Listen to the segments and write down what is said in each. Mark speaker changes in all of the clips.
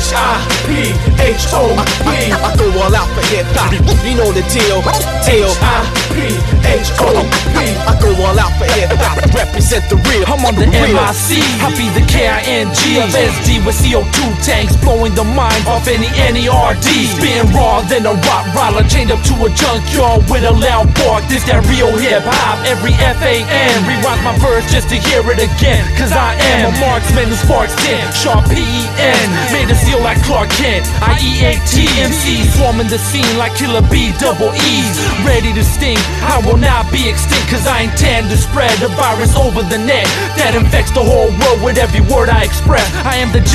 Speaker 1: H-I-P-H-O-P. I go all out for hip hop. You know the deal. H-I-P-H-O-P. I go all out for hip hop. Represent the real.
Speaker 2: I'm on the MIC. I be the KING of SD with CO2 tanks, blowing the minds off any NERD. Spitting raw, then a rock roller chained up to a junkyard with a loud bark. This that real hip hop. Every FAN rewind my verse just to hear it again. Cause I am a marksman who sparks 10. Sharp PEN, made a seal like Clark Kent. IEAT MC swarming the scene like Killer B double E's. Ready to sting, I will not be extinct. Cause I intend to spread the virus over the net that infects the whole world with every word I express. I am the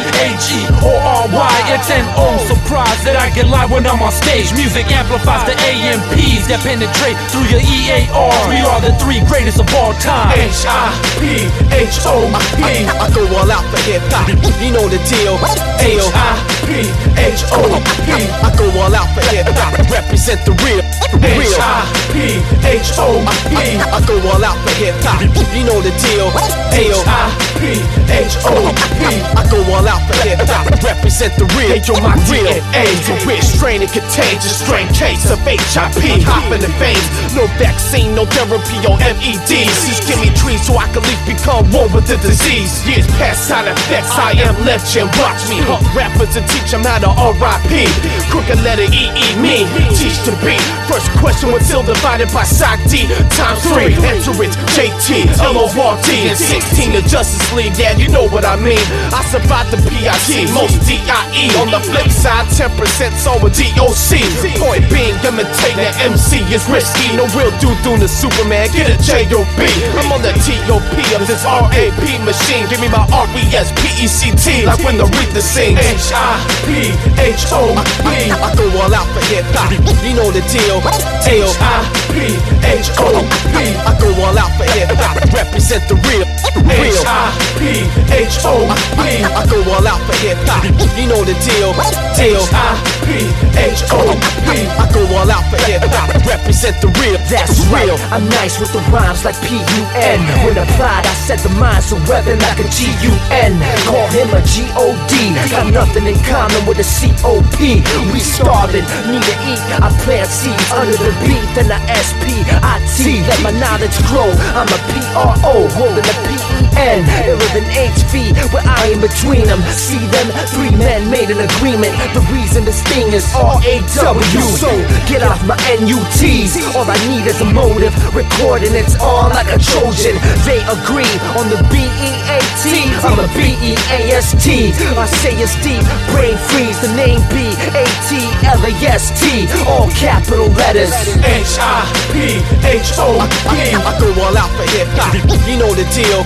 Speaker 2: JTHEORYXNO. Surprised that I get live when I'm on stage. Music amplifies the AMPs that penetrate through your EAR. We are the three greatest of all time.
Speaker 1: H-I-P-H-O-P. I go all out for hip hop. You know the deal. H-I-P-H-O-P. I go all out for hip hop. Represent the real. H-I-P-H-O-P. I go all out for hip hop. You know the deal. H-I-P-H-O-P. I go all out for hip hop. Represent the real. Hey, yo, my DNA to which strain and contagious strain case of HIV. Hop in the veins. No vaccine, no therapy or MEDs. Just give me trees so I can at least become one with the disease. Years past side effects, I am legend. Watch me help rappers and teach them how to R.I.P. Crooked letter E.E. me, teach to be. First question was still divided by Sock D times 3. Enter it, J.T. L-O-R-D and 16 the Justice League. Yeah, you know what I mean. I survived the P.I.T. most D.I.E. On the flip side, 10% so a D.O.C. Point being, imitating the MC is risky. No real dude doing the Superman, get a J.O.B. I'm on the T.O.P. of this R.A.P. machine. Give me my R.E.S.P.E.C.T. like when the Aretha sings. H-I-P-H-O-P. I go all out for hip hop. You know the deal. H-I-P-H-O-P. I go all out for hip hop. Represent the real. H-I-P-H-O-P. I go all out for hip hop. You know the deal. H-I-P-H-O-P. I go all out for hip hop. Represent the real.
Speaker 3: That's real. I'm nice with the rhymes like P-U-N. When applied, I set the mind so reverend like a G-U-N. Call him a G-O-D. Got nothing in common with a C-O-P. We starving, need to eat. I plant seeds under the beat, then I S-P-I-T. Let my knowledge grow. I'm a P-R-O, holding a P-E-N. Iller than H-V, where I am between them. See them, 3 men made an agreement. The reason this thing is R-A-W. So get off my N-U-T's. All I need is a motive, recording it's on like a Trojan. They agree on the B-E-A-T. I'm a B-E-A-S-T. I say it's deep, brain freeze. The name B-A-T-L-A-S-T. All capital letters.
Speaker 1: H-I-P-H-O-P. I go all out for hip hop. You know the deal.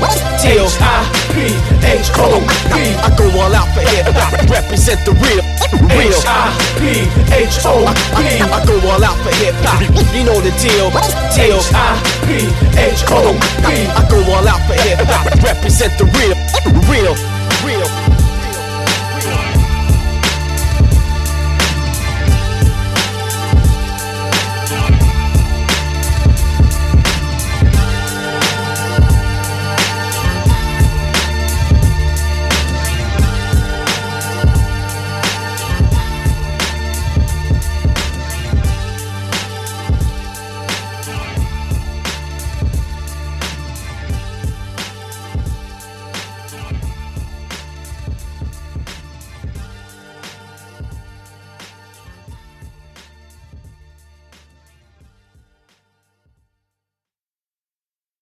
Speaker 1: H-I-P-H-O-P. I go all out for hip hop. Represent the real. H-I-P-H-O-P. I go all out for hip hop. You know the deal. H-I-P-H-O-P. I go all out for hip hop. Represent the real.